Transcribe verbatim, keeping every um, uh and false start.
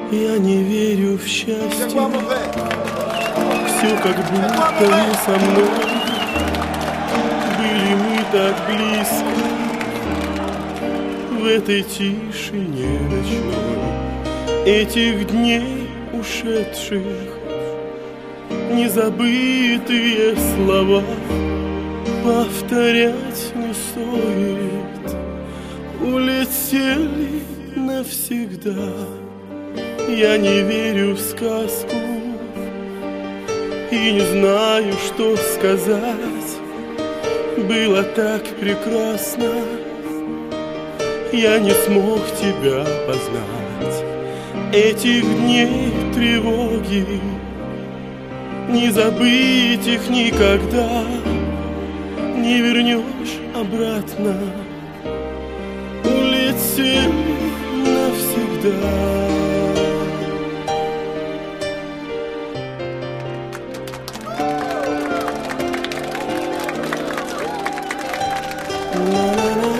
Я не верю в счастье, все как будто не со мной. Были мы так близко в этой тишине ночной, этих дней ушедших, незабытые слова повторять не стоит. Улетели навсегда. Я не верю в сказку и не знаю, что сказать. Было так прекрасно, я не смог тебя познать. Этих дней тревоги, не забыть их никогда. Не вернешь обратно, улетели навсегда. La la la.